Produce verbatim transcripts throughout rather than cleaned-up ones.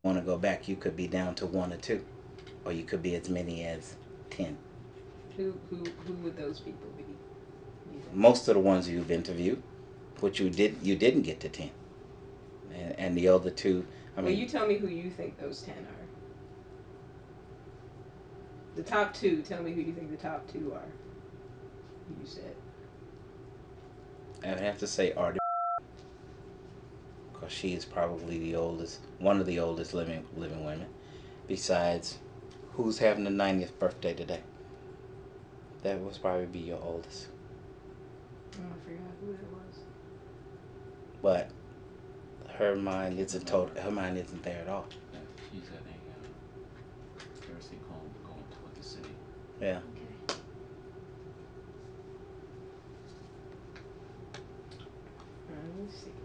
Want to go back, you could be down to one or two, or you could be as many as ten. Who who who would those people be? Most of the ones you've interviewed, which you did you didn't get to ten, and, and the other two. I mean, well, you tell me who you think those ten are. The top two. Tell me who you think the top two are. You said. I would have to say Artie, because she is probably the oldest, one of the oldest living living women. Besides, who's having the ninetieth birthday today? That would probably be your oldest. Oh, I forgot who that was. But her mind isn't total. Her mind isn't there at all. Yeah, she's at a uh, nursing home going toward the city. Yeah. Okay. Uh, let's see.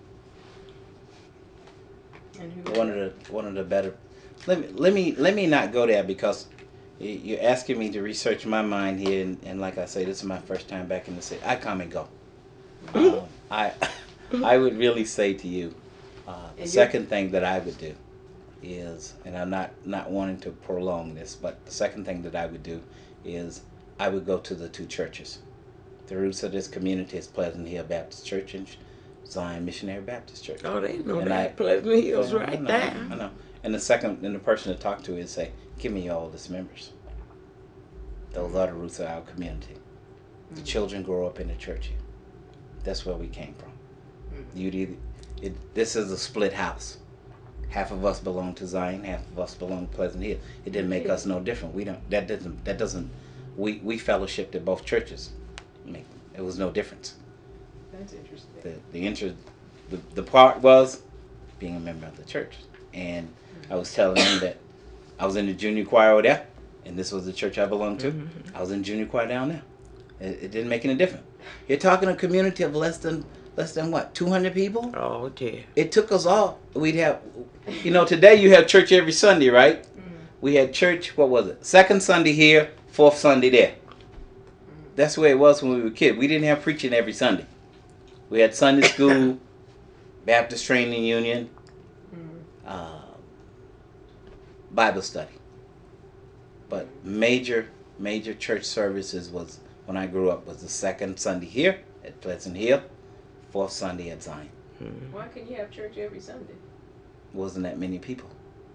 And who? One of the one of the better. Let me let me let me not go there because you- you're asking me to research my mind here, and, and like I say, this is my first time back in the city. I come and go. Um, I I would really say to you, uh, the And you- second thing that I would do is, and I'm not not wanting to prolong this, but the second thing that I would do is I would go to the two churches. The roots of this community is Pleasant Hill Baptist Church and Zion Missionary Baptist Church. Oh, they know And that I- Pleasant Hills Yeah, I right know, there. I know. And the second, and the person to talk to is say, give me your oldest members. Those are the roots of our community. The children grow up in the church here. That's where we came from. You'd either, it, this is a split house. Half of us belong to Zion, half of us belong to Pleasant Hill. It didn't make us no different. We don't. That doesn't. That doesn't. We we fellowshipped at both churches. I mean, it was no difference. That's interesting. The the interest, the, the part was being a member of the church, and I was telling them that I was in the junior choir over there, and this was the church I belonged to. Mhm. I was in junior choir down there. It, it didn't make any difference. You're talking a community of less than less than what, two hundred people? Oh, dear. It took us all. We'd have, you know, today you have church every Sunday, right? We had church. What was it? Second Sunday here, fourth Sunday there. That's the way it was when we were kids. We didn't have preaching every Sunday. We had Sunday school, Baptist Training Union, uh, Bible study. But major, major church services was, when I grew up, was the second Sunday here at Pleasant Hill, fourth Sunday at Zion. Why couldn't you have church every Sunday? Wasn't that many people.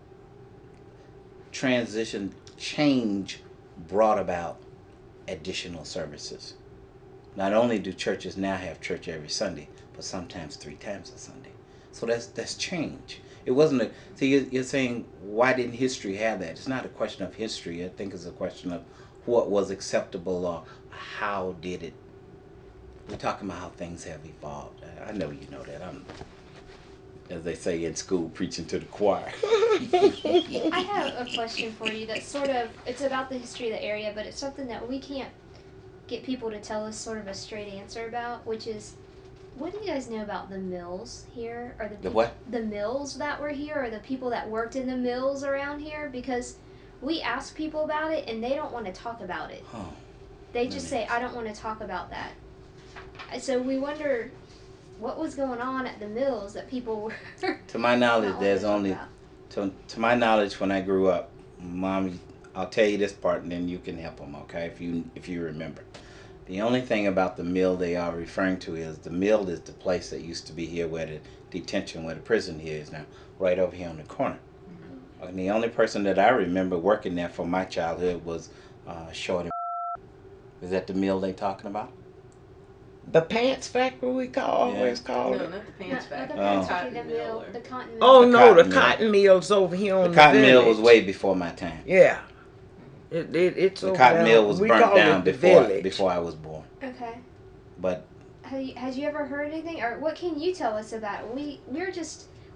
Transition, change brought about additional services. Not only do churches now have church every Sunday, but sometimes three times a Sunday. So that's that's change. It wasn't a. So you're, you're saying, why didn't history have that? It's not a question of history. I think it's a question of what was acceptable or how did it. We're talking about how things have evolved. I, I know you know that. I'm, as they say in school, preaching to the choir. I have a question for you that's sort of, it's about the history of the area, but it's something that we can't get people to tell us sort of a straight answer about, which is, what do you guys know about the mills here? Or the, The peop- what? The mills that were here, or the people that worked in the mills around here? Because we ask people about it, and they don't want to talk about it. Oh, They just say, I don't want to talk about that. Uh, So we wonder what was going on at the mills that people were to my knowledge, not wanting there's to talk only about. to, to my knowledge when I grew up, Mom, I'll tell you this part and then you can help them, okay? If you if you remember, the only thing about the mill they are referring to is the mill is the place that used to be here where the detention, where the prison here is now, right over here on the corner. Mm-hmm. And the only person that I remember working there for my childhood was uh, Shorty. Is that the mill they talking about? The pants factory, we call Yeah. always No, call not it. the Not, pants not the factory. Oh. pants factory, the Cotton mill, mill or- the cotton mill. Oh The no, cotton the mill. cotton mill's over here on The the, cotton mill was village. way before my time. Yeah, it, it it's The over cotton there. mill was We burnt call down it the before village. before I was born. Okay. But Have you, has you ever heard anything, or what can you tell us about it? We we're just